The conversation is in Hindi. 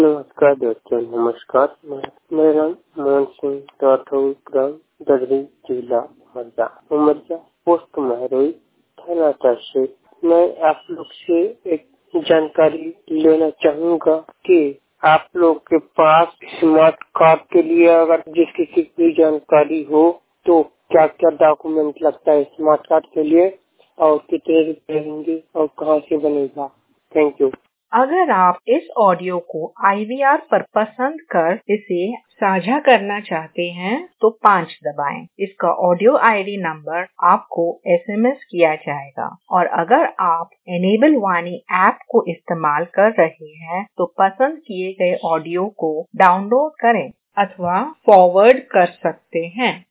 नमस्कार दोस्तों, नमस्कार। मेरा नाम मोहन सिंह राठौर, ग्राम ददरी, जिला उमरजा, पोस्ट महरोई, थाना तहसील। मैं आप लोग से एक जानकारी लेना चाहूँगा कि आप लोग के पास स्मार्ट कार्ड के लिए अगर जिस किसी की जानकारी हो तो क्या क्या डॉक्यूमेंट लगता है स्मार्ट कार्ड के लिए और कितने रुपए लेंगे और कहाँ से बनेगा। Thank you. अगर आप इस ऑडियो को IVR पर पसंद कर इसे साझा करना चाहते हैं तो 5 दबाएं। इसका ऑडियो ID नंबर आपको SMS किया जाएगा। और अगर आप एनेबल वाणी ऐप को इस्तेमाल कर रहे हैं तो पसंद किए गए ऑडियो को डाउनलोड करें अथवा फॉरवर्ड कर सकते हैं।